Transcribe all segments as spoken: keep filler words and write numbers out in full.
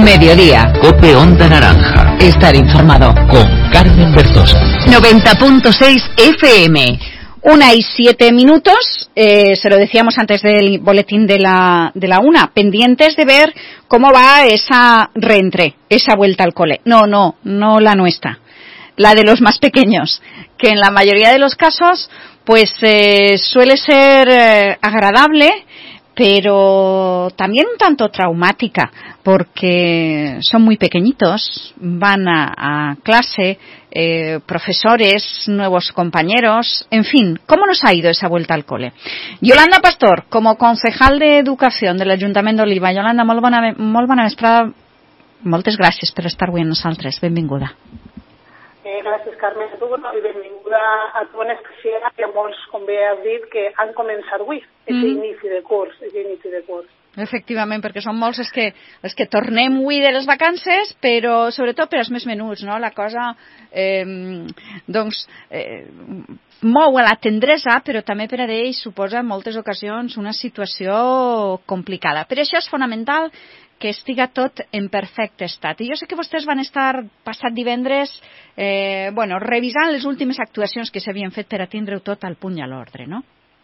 Mediodía. Cope Onda Naranja. Estar informado. Con Carmen Berzosa. noventa punto seis F M. Una y siete minutos, eh, se lo decíamos antes del boletín de la, de la una, pendientes de ver cómo va esa reentré, esa vuelta al cole. No, no, no la nuestra, la de los más pequeños, que en la mayoría de los casos, pues eh, suele ser eh, agradable, pero también un tanto traumática, porque son muy pequeñitos, van a, a clase, eh, profesores, nuevos compañeros, en fin, ¿cómo nos ha ido esa vuelta al cole? Yolanda Pastor, como concejal de Educació de l'Ajuntament d'Oliva. Yolanda, molt bona, molt bona vesprada, moltes gràcies per estar avui amb nosaltres, benvinguda. Eh, gràcies, Carmen, a tu, i benvinguda a tu en especial, que a molts, com bé has dit, que han començat avui, aquest mm. inici de curs, aquest inici de curs. Efectivament, perquè són molts els que, els que tornem avui de les vacances, però sobretot per als més menuts, no? La cosa, eh, doncs, eh, mou a la tendresa, però també per a ells suposa en moltes ocasions una situació complicada. Per això és fonamental que estiga tot en perfecte estat. I jo sé que vostès van estar passat divendres eh, bueno, revisant les últimes actuacions que s'havien fet per a tindre-ho tot al punt i a l'ordre, no?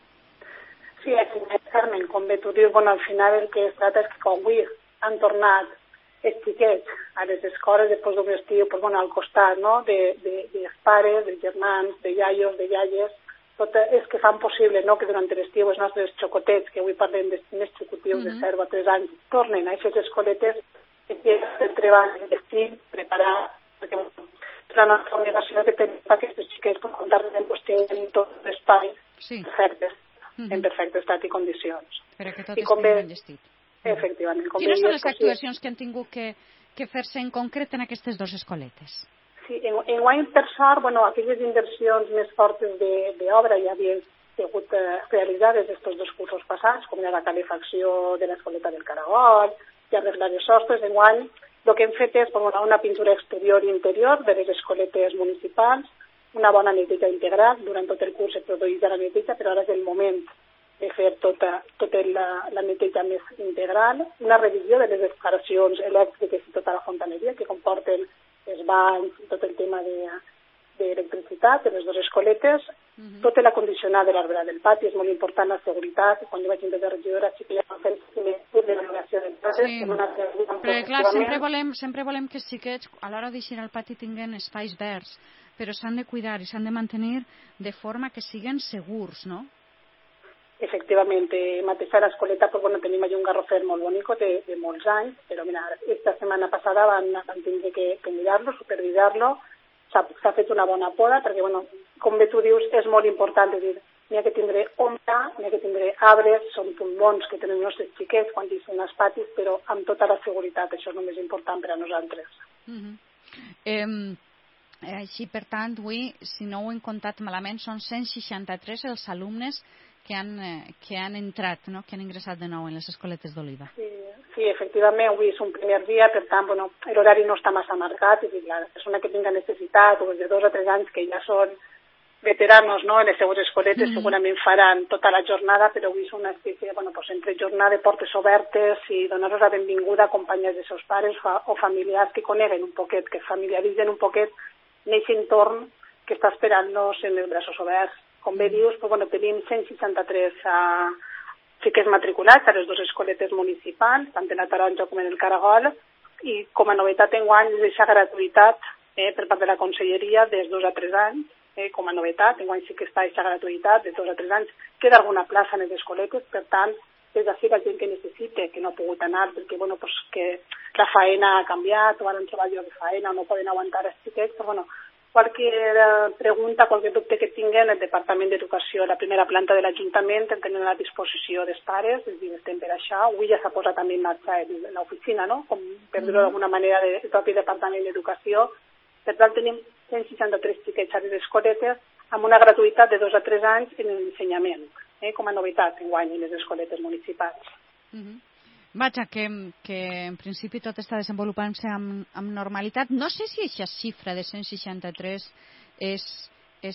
Sí, Carmen, com bé tu dius, bueno, al final el que es tracta és que com avui han tornat els xiquets a les escoles després d'un estiu, pues, bueno, al costat, no?, de, de, de pares, de germans, de iaios, de iaies, tot és que fan possible, no?, que durant l'estiu els nostres xocotets, que avui parlem de més xicotils de zero a tres anys, tornen a aquestes escoletes que el treball d'estiu, preparar, perquè és la nostra obligació que tenim aquests xiquets per comptar-los en qüestió en tot l'espai sí. perfectes, uh -huh. en perfecte estat i condicions. Per que tot estigui ben enllestit. Efectivament. Quines són les actuacions que han tingut que, que fer-se en concret en aquestes dues escoletes? Sí, en, en guany, per sort, bueno, aquelles inversions més fortes d'obra ja havien sigut eh, realitzades aquests dos cursos passats, com era la calefacció de l'escoleta del Caragol, i arreglar els sostres. En guany, el que hem fet és bueno, una pintura exterior i interior de les escoletes municipals, una bona neteja integral, durant tot el curs es produeix la neteja, però ara és el moment de fer tota, tota la, la neteja més integral, una revisió de les instalacions elèctriques i tota la fontaneria que comporten els banys, tot el tema d'electricitat de, de les dues escoletes, uh -huh. tot l'acondicionat de l'arbre del pati, és molt important la seguretat. Quan jo vaig entrar de regidora sí que ja vam fer el de l'elaboració del pati. Sí. Però clar, sempre volem, sempre volem que els xiquets a l'hora d'eixir al pati tinguin espais verds, però s'han de cuidar i s'han de mantenir de forma que siguen segurs, no? Efectivament, mateixa a l'escoleta pues, bueno, tenim allà un garrofer molt bonic de, de molts anys, però mira, esta setmana passada van, van tenir que, que mirar-lo, supervisar-lo, s'ha fet una bona poda, perquè, bueno, com bé tu dius, és molt important, és dir, n'hi ha que tindre ombra, n'hi ha que tindre arbres, són pulmons que tenen els nostres xiquets quan hi són als patis, però amb tota la seguretat, això és el més important per a nosaltres. Uh -huh. eh, així, per tant, avui, si no ho hem comptat malament, són cent seixanta-tres els alumnes que han, eh, que han entrat, no? Que han ingressat de nou en les escoletes d'Oliva. Sí, sí, efectivament, avui és un primer dia, per tant, bueno, l'horari no està massa marcat, és a dir, la persona que tinga necessitat, o de dos a tres anys que ja són veteranos, no?, en les seues escoletes, mm -hmm. segurament faran tota la jornada, però avui és una espècie, bueno, pues, entre jornada de portes obertes i donar-los la benvinguda a companyes de seus pares fa, o familiars que coneguen un poquet, que familiaritzen un poquet en aquest entorn que està esperant-nos en els braços oberts. Com bé dius, pues, bueno, tenim cent seixanta-tres uh, xiquets matriculats a les dues escoletes municipals, tant en la Taronja com en el Caragol, i com a novetat enguany és aquesta gratuïtat eh, per part de la Conselleria des dos a tres anys, eh, com a novetat, enguany sí que està aquesta gratuïtat de dos a tres anys, queda alguna plaça en les escoletes, per tant, des d'ací la gent que necessite, que no ha pogut anar, perquè bueno, pues, que la faena ha canviat, o han trobat lloc de faena, o no poden aguantar els xiquets, però bueno, qualsevol pregunta, qualsevol dubte que tinguin, el Departament d'Educació, la primera planta de l'Ajuntament, el tenen a la disposició dels pares, és dir, estem per això. Avui ja s'ha posat també en marxa l'oficina, no?, com per dir-ho d'alguna manera, del propi Departament d'Educació. Per tant, tenim cent seixanta-tres xiquets a les escoletes amb una gratuïtat de dos a tres anys en l'ensenyament, eh, com a novetat enguany en les escoletes municipals. Uh -huh. Vaja, que, que en principi tot està desenvolupant-se amb, amb normalitat. No sé si aquesta xifra de cent seixanta-tres és, és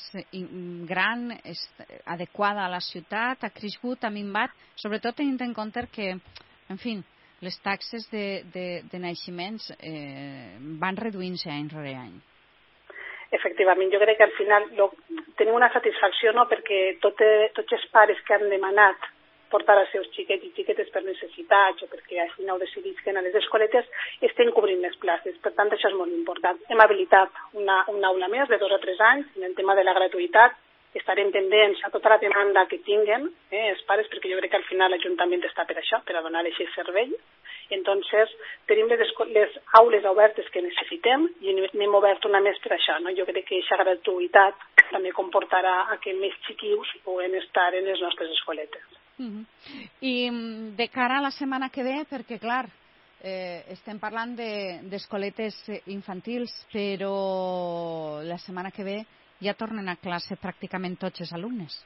gran, és adequada a la ciutat, ha crescut, ha minvat, sobretot tenint en compte que, en fi, les taxes de, de, de naixements eh, van reduint-se any rere any. Efectivament, jo crec que al final lo, tenim una satisfacció, no?, perquè tot, tots els pares que han demanat portar els seus xiquets i xiquetes per necessitats o perquè així no ho decidisquen a les escoletes estem cobrint les places. Per tant, això és molt important. Hem habilitat una, una aula més de dos o tres anys en el tema de la gratuïtat. Estarem pendents a tota la demanda que tinguen eh, els pares, perquè jo crec que al final l'Ajuntament està per això, per a donar aquest servei. Entonces, tenim les, les aules obertes que necessitem i n'hem obert una més per això. No? Jo crec que aquesta gratuïtat també comportarà a que més xiquius puguen estar en les nostres escoletes. Uh-huh. I de cara a la setmana que ve, perquè clar, eh, estem parlant d'escoletes de, infantils, però la setmana que ve ja tornen a classe pràcticament tots els alumnes.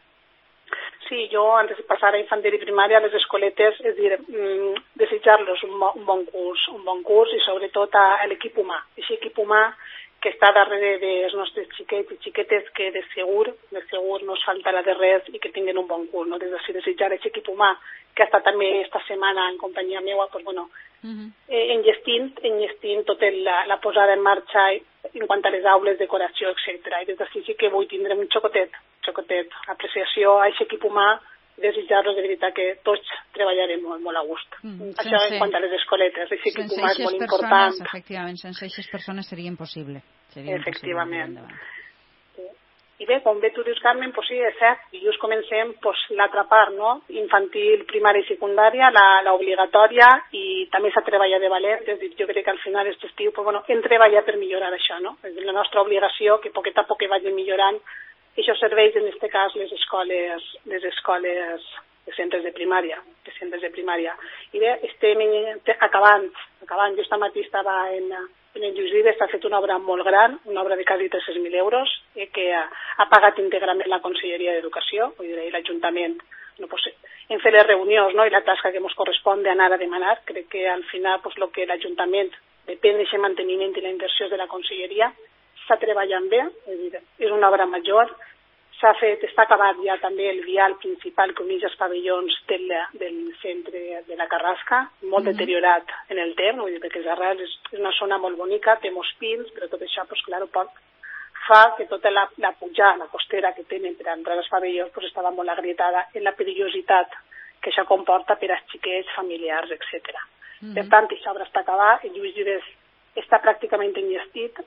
Sí, jo antes de passar a infantil i primària a les escoletes, és dir, mm, desitjar-los un, un bon curs, un bon curs i sobretot a, a l'equip humà, aquest equip humà que està darrere dels nostres xiquets i xiquetes que de segur, de segur no es faltarà de res i que tinguin un bon curs, no? Des de desitjar aquest equip humà que ha estat també esta setmana en companyia meva, pues, bueno, uh-huh. eh, enllestint, enllestint tota la, la posada en marxa en quant a les aules, decoració, etcètera. I des d'ací sí que vull tindre un xocotet, xocotet, apreciació a aquest equip humà, desitjar-los de veritat que tots treballarem molt, molt a gust. Mm, Això sense, en quant a les escoletes, aquest equip humà és molt persones, important. Efectivament, sense aquestes persones seria impossible. Seria Efectivament. Impossible sí. I bé, com bé tu dius, Carmen, pues sí, és cert, i just comencem pues, l'altra part, no? Infantil, primària i secundària, l'obligatòria, i també s'ha treballat de valent, és dir, jo crec que al final aquest estiu pues, bueno, hem treballat per millorar això, no? És la nostra obligació, que poquet a poc vagi millorant. Això serveix, en aquest cas, les escoles, les escoles de centres de primària, de centres de primària. I bé, estem acabant, acabant, jo esta matí estava en, en el Lluís Vives, s'ha fet una obra molt gran, una obra de quasi tres-cents mil euros, eh, que ha, ha pagat íntegrament la Conselleria d'Educació, vull dir, l'Ajuntament. No, pues, hem fet les reunions, no?, i la tasca que ens correspon d'anar a demanar. Crec que al final, pues, lo que l'Ajuntament depèn d'aquest manteniment i la inversió de la Conselleria, està treballant bé, és dir, és una obra major, s'ha fet, està acabat ja també el vial principal que uneix els pavellons del, del centre de la Carrasca, molt mm-hmm. deteriorat en el temps, vull dir, perquè Arrels és, és una zona molt bonica, té molts pins, però tot això, pues, clar, poc, fa que tota la, la pujada, la costera que tenen per entrar als pavellons, pues, estava molt agrietada en la perillositat que això comporta per als xiquets, familiars, etcètera. Mm-hmm. Per tant, aquesta obra està acabada, el Lluís Vives està pràcticament enllestit.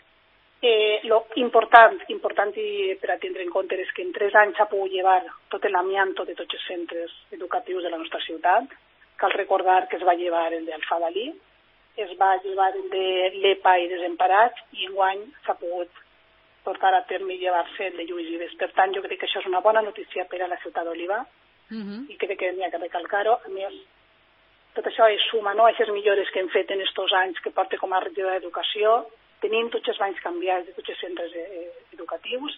Eh, lo important, important i per a tindre en compte és que en tres anys s'ha pogut llevar tot l'amianto de tots els centres educatius de la nostra ciutat. Cal recordar que es va llevar el d'Alfadalí, es va llevar el de l'E P A i Desemparats, i enguany s'ha pogut portar a terme i llevar-se el de Lluís Vives. Per tant, jo crec que això és una bona notícia per a la ciutat d'Oliva, uh-huh. i crec que n'hi ha que recalcar-ho. A més, tot això és suma, no?, a aquestes millores que hem fet en aquests anys que porta com a regidora d'Educació. Tenim tots els banys canviats de tots els centres eh, educatius,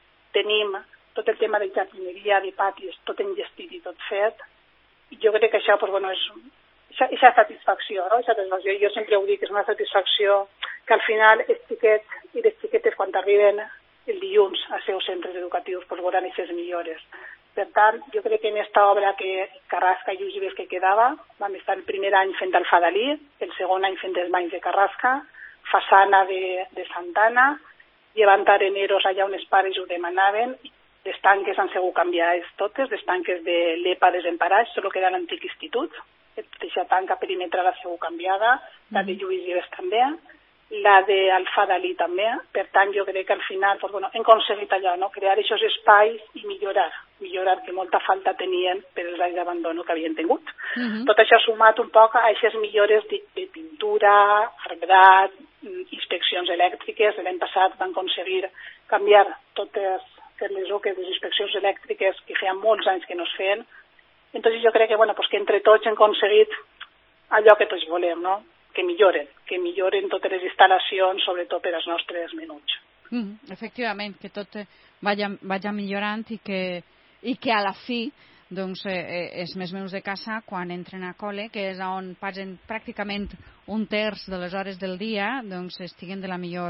tenim tot el tema de jardineria, de patis, tot enllestit i tot fet, i jo crec que això, pues, bueno, és aquesta satisfacció, no? Satisfacció. Jo sempre ho dic, és una satisfacció que al final els xiquets i les xiquetes quan arriben el dilluns als seus centres educatius pues, veuran aquestes millores. Per tant, jo crec que en aquesta obra que Carrasca i Lluís Vives que quedava, vam estar el primer any fent Alfadalí, el segon any fent els banys de Carrasca, façana de, de Santana, llevant areneros allà on els pares ho demanaven, les tanques han sigut canviades totes, les tanques de l'E P A Desemparats, solo queda l'antic institut, aquesta tanca perimetral ha sigut canviada, la de Lluís Vives també, la d'Alfadalí també. Per tant, jo crec que al final pues, bueno, hem aconseguit allò, no? Crear aquests espais i millorar, millorar que molta falta tenien per els anys d'abandono que havien tingut. Uh-huh. Tot això sumat un poc a aquestes millores de, de pintura, arbrat, inspeccions elèctriques. L'any passat van aconseguir canviar totes les oques de les inspeccions elèctriques que feien molts anys que no es feien. Entonces jo crec que, bueno, pues que entre tots hem aconseguit allò que tots volem, no? Que milloren, que milloren totes les instal·lacions, sobretot per als nostres menuts. Mm, efectivament, que tot vaya, vaya millorant i que, i que a la fi doncs, eh, els més meus de casa, quan entren a col·le, que és on passen pràcticament un terç de les hores del dia, doncs estiguen de la millor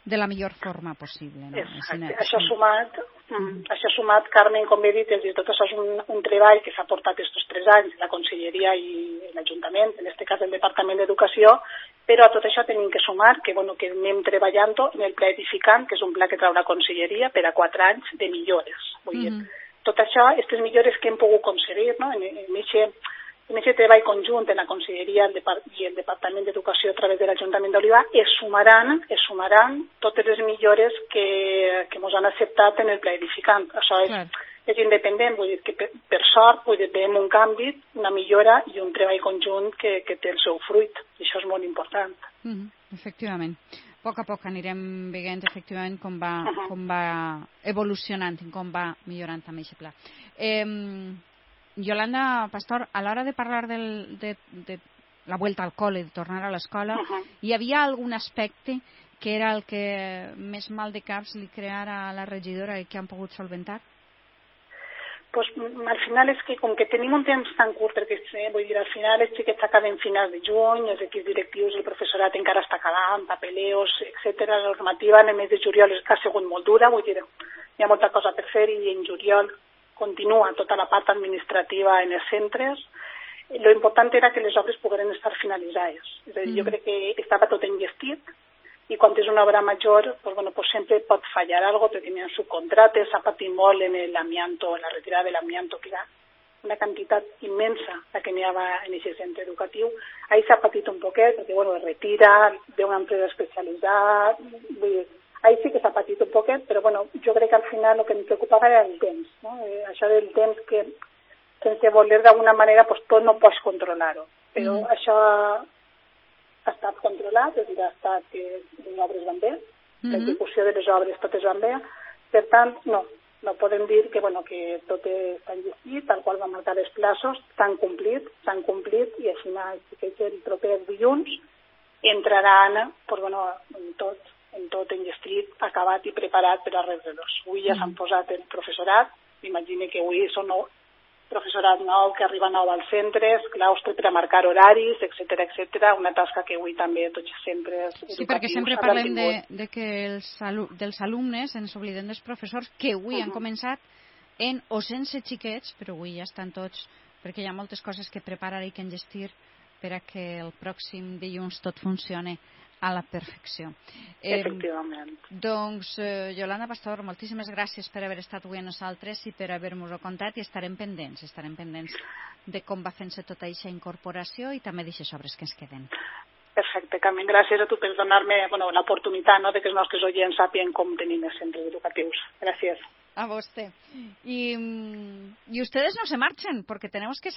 de la millor forma possible. No? Exacte. Això sumat, mm. això sumat, Carmen, com he dit, tot això és un, un treball que s'ha portat aquests tres anys, la Conselleria i l'Ajuntament, en aquest cas el Departament d'Educació, però a tot això tenim que sumar que, bueno, que anem treballant en el pla edificant, que és un pla que trau la Conselleria per a quatre anys de millores. Vull dir, mm. tot això, aquestes millores que hem pogut aconseguir, no? en, en aquest En aquest treball conjunt en la Conselleria i el Departament d'Educació a través de l'Ajuntament d'Oliva es sumaran, es sumaran totes les millores que, que ens han acceptat en el pla edificant. Això és, és independent, vull dir que per, per sort vull dir, veiem un canvi, una millora i un treball conjunt que, que té el seu fruit. I això és molt important. Mm-hmm. Efectivament. A poc a poc anirem veient efectivament com va, uh-huh. com va evolucionant i com va millorant també aquest pla. Eh, Yolanda Pastor, a l'hora de parlar del, de, de la vuelta al col·le, de tornar a l'escola, uh-huh. hi havia algun aspecte que era el que més mal de caps li creara a la regidora i que han pogut solventar? Pues, al final és que com que tenim un temps tan curt, perquè eh, vull dir, al final els xiquets acaben finals de juny, els equips directius, el professorat encara està acabant, papeleos, etcètera. La normativa en el mes de juliol ha sigut molt dura, vull dir, hi ha molta cosa per fer i en juliol continua tota la part administrativa en els centres. Lo important era que les obres pogueren estar finalitzades. És a dir, mm. jo crec que estava tot enllestit i quan és una obra major, pues, bueno, pues sempre pot fallar algo, perquè tenien subcontrates, s'ha patit molt en l'amianto, en la retirada de l'amianto, que era una quantitat immensa la que n'hi havia en aquest centre educatiu. Ahí s'ha patit un poquet, perquè bueno, es retira, ve una empresa especialitzada, vull dir, ahí sí que s'ha patit un poquet, però bueno, jo crec que al final el que em preocupava era el temps, no? Eh, això del temps que sense voler d'alguna manera pues, tot no pots controlar-ho, però mm. això ha estat controlat, és a dir, ha estat que les obres van bé, mm-hmm. l'execució de les obres totes van bé, per tant, no, no podem dir que, bueno, que tot està enllestit, tal qual van marcar els plaços, s'han complit, s'han complit i així que el proper dilluns entraran pues, bueno, en tot en tot enllestit, acabat i preparat per a res-redors. Avui ja s'han posat el professorat, m'imagino que avui són nou, professorat nou que arriba nou als centres, claustre per a marcar horaris, etcètera, etcètera, una tasca que avui també tots els centres educatius... Sí, perquè sempre parlem de, de que els alu dels alumnes ens oblidem dels professors que avui uh -huh. han començat en o sense xiquets, però avui ja estan tots, perquè hi ha moltes coses que preparar i que enllestir per a que el pròxim dilluns tot funcione a la perfecció. Efectivament. Eh, doncs, eh, Yolanda Pastor, moltíssimes gràcies per haver estat avui amb nosaltres i per haver-nos-ho contat i estarem pendents, estarem pendents de com va fent-se tota aquesta incorporació i també d'aixes obres que ens queden. Perfecte, Carmen. Gràcies a tu per donar-me bueno, l'oportunitat, no, de que els nostres oients sàpien com tenim els centres educatius. Gràcies. A vostè. Y, y ustedes no se marchen, porque tenemos que